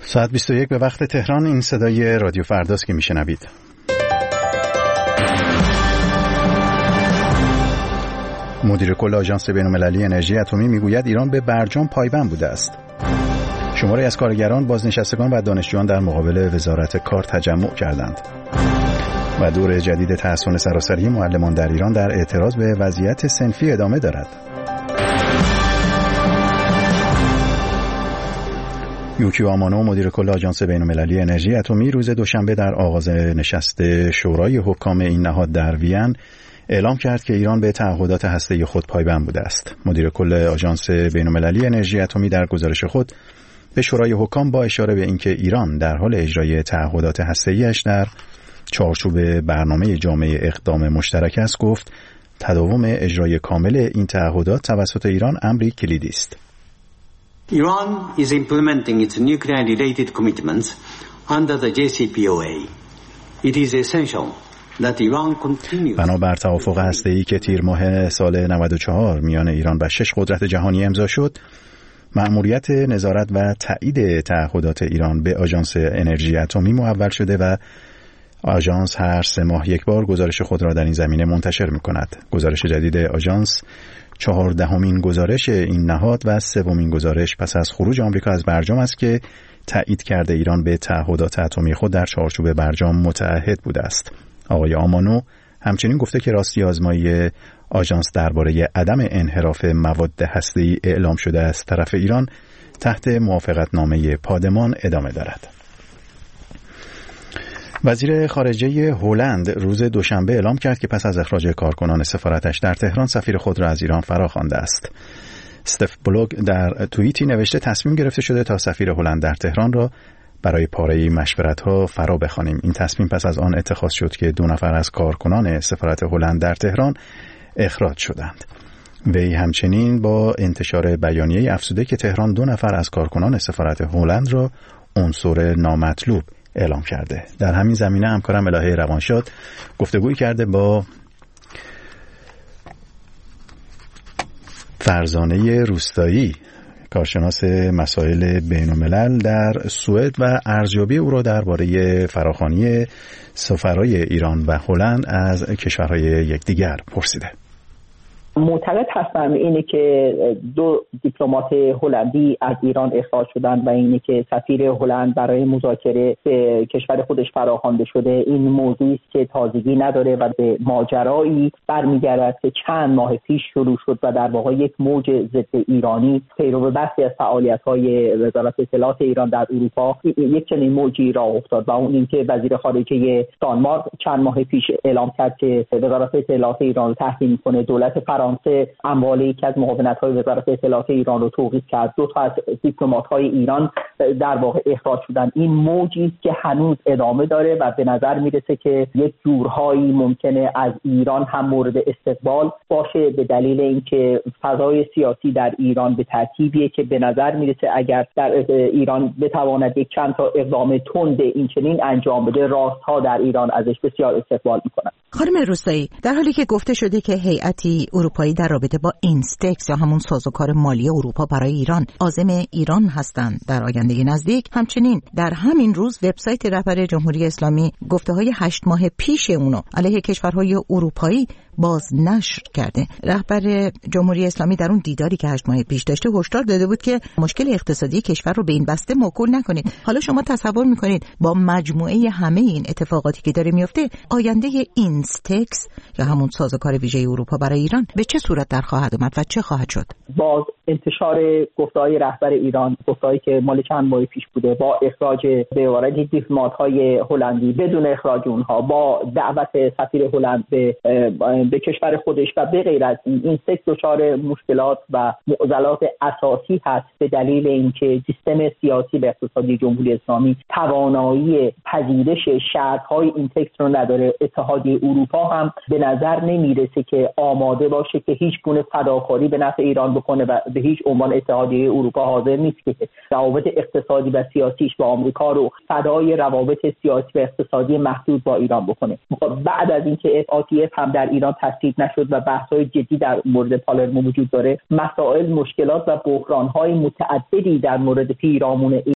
ساعت 21 به وقت تهران. این صدای رادیو فرداست که میشنوید. مدیر کل آژانس بین‌المللی انرژی اتمی میگوید ایران به برجام پایبند بوده است. شماری از کارگران، بازنشستگان و دانشجویان در مقابل وزارت کار تجمع کردند. و دور جدید تحسن سراسری معلمان در ایران در اعتراض به وضعیت صنفی ادامه دارد. یوکیو آمانو، مدیر کل آژانس بین‌المللی انرژی اتمی، روز دوشنبه در آغاز نشست شورای حکام این نهاد در وین اعلام کرد که ایران به تعهدات هسته‌ای خود پایبند بوده است. مدیر کل آژانس بین‌المللی انرژی اتمی در گزارش خود به شورای حکام با اشاره به اینکه ایران در حال اجرای تعهدات هسته‌ای‌اش در چارچوب برنامه جامع اقدام مشترک است، گفت تداوم اجرای کامل این تعهدات توسط ایران امری کلیدی است. Iran is implementing its nuclear-related commitments under the JCPOA. It is essential that Iran continues. بنابر توافق هسته‌ای که تیر ماه سال 94 میان ایران و 6 قدرت جهانی امضا شد، مأموریت نظارت و تایید تعهدات ایران به آژانس انرژی اتمی محول شده و آژانس هر 3 ماه یک بار گزارش خود را در این زمینه منتشر می‌کند. گزارش جدید آژانس 14مین گزارش این نهاد و 3مین گزارش پس از خروج آمریکا از برجام است که تایید کرده ایران به تعهدات اتمی خود در چارچوب برجام متعهد بوده است. آقای آمانو همچنین گفته که راستی آزمایی آژانس درباره عدم انحراف مواد هسته‌ای اعلام شده از طرف ایران تحت موافقتنامه پادمان ادامه دارد. وزیر خارجه هلند روز دوشنبه اعلام کرد که پس از اخراج کارکنان سفارتش در تهران سفیر خود را از ایران فراخوانده است. استف بلوگ در توییتی نوشته تصمیم گرفته شده تا سفیر هلند در تهران را برای پاره‌ای مشورت‌ها فرا بخوانیم. این تصمیم پس از آن اتخاذ شد که 2 نفر از کارکنان سفارت هلند در تهران اخراج شدند. وی همچنین با انتشار بیانیه‌ای افزوده که تهران 2 نفر از کارکنان سفارت هلند را عنصر نامطلوب اعلام کرده. در همین زمینه همکارم الهه روانشاد گفتگویی کرده با فرزانه روستایی، کارشناس مسائل بین‌الملل در سوئد، و ارزیابی او را درباره فراخوانی سفرای ایران و هلند از کشورهای یکدیگر پرسیده. معتقد هستم اینه که 2 دیپلمات هلندی از ایران اخراج شدند و اینه که سفیر هلند برای مذاکره به کشور خودش فراخوانده شده. این موضوعی است که تازگی نداره و به ماجرایی برمیگردد که چند ماه پیش شروع شد و در واقع یک موج ضد ایرانی پیرو بحثی از فعالیت‌های وزارت اطلاعات ایران در اروپا یک چنین موجی راه افتاد و اون اینکه وزیر خارجه دانمارک چند ماه پیش اعلام کرد که وزارت اطلاعات ایران رو تحریم کنه. دولت فرانسه اموال یکی از معاونت‌های وزارت اطلاعات ایران رو توقیف کرد. 2 تا از دیپلمات‌های ایران در واقع اخراج شدن. این موجی است که هنوز ادامه داره و به نظر میرسه که یک جورهایی ممکنه از ایران هم مورد استقبال باشه به دلیل اینکه فضای سیاسی در ایران به ترتیبیه که به نظر میرسه اگر در ایران بتواند یک چند تا اقدام تند این چنین انجام بده، راست‌ها در ایران ازش بسیار استقبال میکنن. خانم روستایی، در حالی که گفته شده که هیئتی اروپایی در رابطه با اینستکس یا همون سازوکار مالی اروپا برای ایران عازم ایران هستند در آینده نزدیک، همچنین در همین روز وبسایت رهبر جمهوری اسلامی گفته‌های 8 ماه پیش اونو علیه کشورهای اروپایی باز نشر کرده. رهبر جمهوری اسلامی در اون دیداری که 8 ماه پیش داشته هشدار داده بود که مشکل اقتصادی کشور رو به این بسته موکول نکنید. حالا شما تصور میکنید با مجموعه همه این اتفاقاتی که داره میفته آینده اینستکس یا همون سازوکار ویژه اروپا برای ایران به چه صورت در خواهد اومد و چه خواهد شد؟ باز انتشار گفته‌های رهبر ایران، گفته‌هایی که مال چند ماه پیش بوده، با اخراج به وارد دیپلمات‌های هلندی بدون اخراج اونها، با دعوت سفیر هلند به کشور خودش و به غیر از این سکس دچار مشکلات و معضلات اساسی هست به دلیل اینکه سیستم سیاسی و اقتصادی جمهوری اسلامی توانایی پذیرش شرط‌های این تکس رو نداره. اتحادیه اروپا هم به نظر نمیرسه که آماده باشه که هیچ گونه فداکاری به نفع ایران بکنه و به هیچ عنوان اتحادیه اروپا حاضر نیست که روابط اقتصادی و سیاسیش با آمریکا رو فدای روابط سیاسی و اقتصادی محدود با ایران بکنه. بعد از اینکه FATF هم در ایران تصویب نشد و بحث‌های جدی در مورد پالرمو وجود داره، مسائل، مشکلات و بحران‌های متعددی در مورد پیرامون